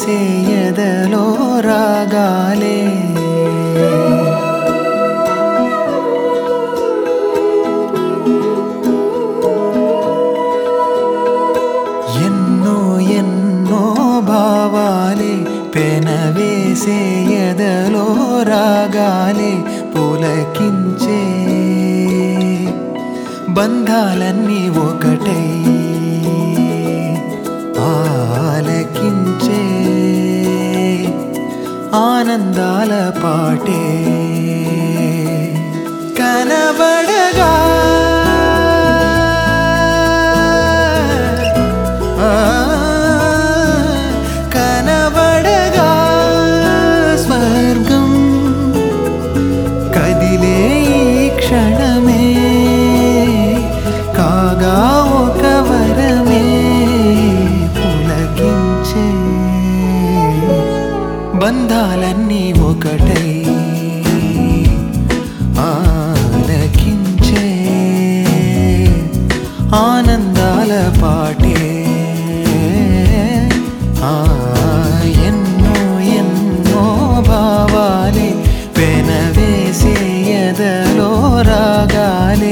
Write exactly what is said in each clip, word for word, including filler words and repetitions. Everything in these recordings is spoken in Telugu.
పెనవేసే ఎదలో రాగాలే ఎన్నో ఎన్నో భావాలే పెనవేసే ఎదలో రాగాలే పులకించే బంధాలన్నీ ఒకటై ఆలకించే ఆనందాల పాటే కనబడగా కనబడగా స్వర్గం కదిలే ఈ క్షణమే కాగా ఒక వరమే పులకించే బంధాలన్నీ ఒకటై ఆలకించే ఆనందాల పాటే ఆ ఎన్నో ఎన్నో భావాలే పెనవేసే ఎదలో రాగాలే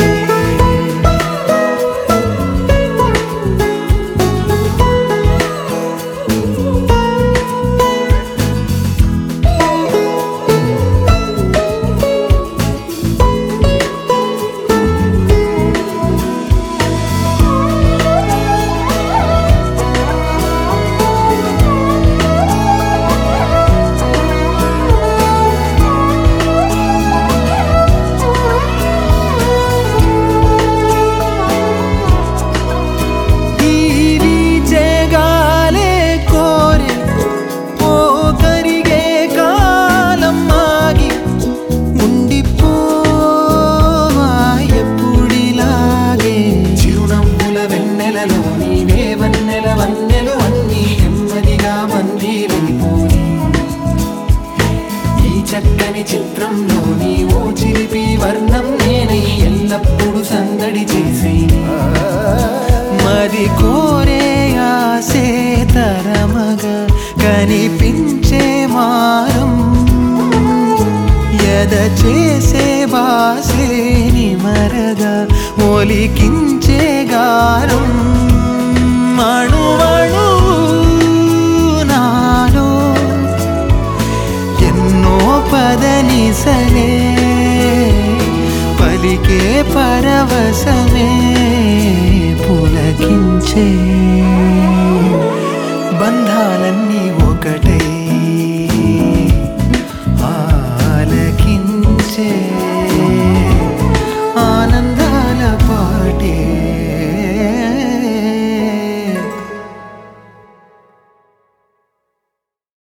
చక్కని చిత్రంలోని ఓ చిలిపి వర్ణం నేనై ఎల్లప్పుడు సందడి చేసే మరి కోరే ఆసే తరమగా కనిపించే మారం ఎద చేసే బాసే నిమరగా ఒలికించే గారం అణువణు నాలో ఎన్నో పదనిసలే పలికే పరవశమే పులకించే